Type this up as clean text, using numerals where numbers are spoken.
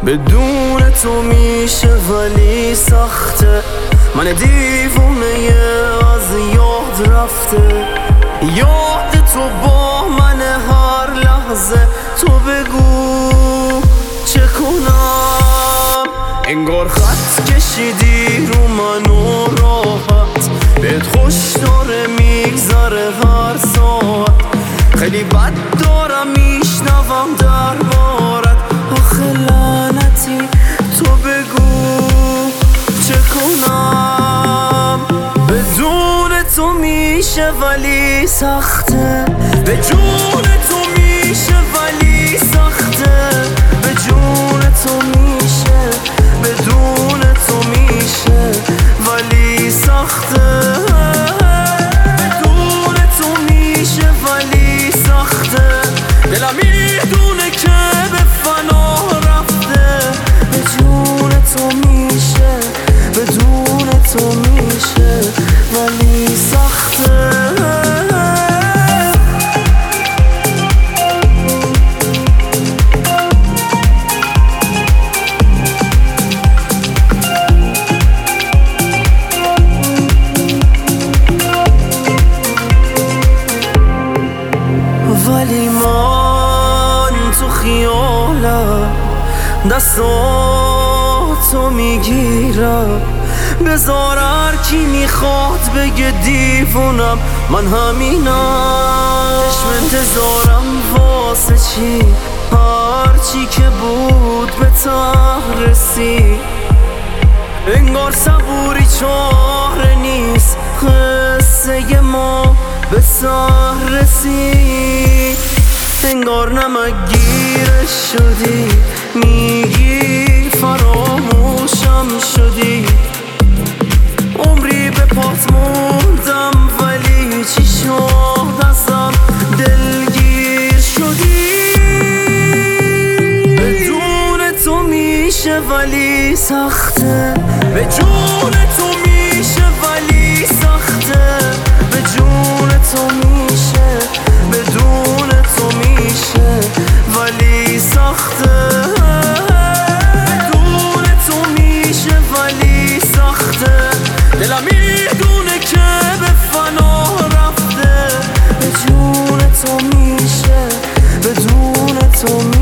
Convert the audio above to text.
بدون تو میشه ولی سخته. من دیوونه از یاد رفته، یاد تو با من هر لحظه. تو بگو چه کنم؟ انگار خط کشیدی رو منو راحت، بهت خوش داره میگذره هر ساعت. خیلی بد دارم میشنوم دربارت، آخه لعنتی. تو بگو چه کنم؟ بدون تو میشه ولی سخته، به جون تو میشه ولی سخته. به جون تو میشه، بدون تو میشه ولی سخته. بدون تو میشه ولی سخته. دلم میدونه که به فنا رفته. به جون تو میشه، بدون تو میشه ولی سخته. ولی من تو خیالم دستاتو میگیرم. بذار هر کی میخواد بگه دیوونم، من همینم. چشم انتظارم واسه چی؟ هرچی که بود به ته رسید. انگار صبوری چاره نیست، قصه ما به سر رسید. انگار نمک شدی، میگی فراموشم شدی. عمری به پات موندم ولی چی شد ازم دلگیر شدی. بدون تو میشه ولی سخته، به جون تو میشه ولی سخته. به جون تو میشه، بدون تو میشه ولی سخته. بدون تو میشه ولی سخته. دلم میدونه که به فنا رفته. به جون تو میشه، بدون تو میشه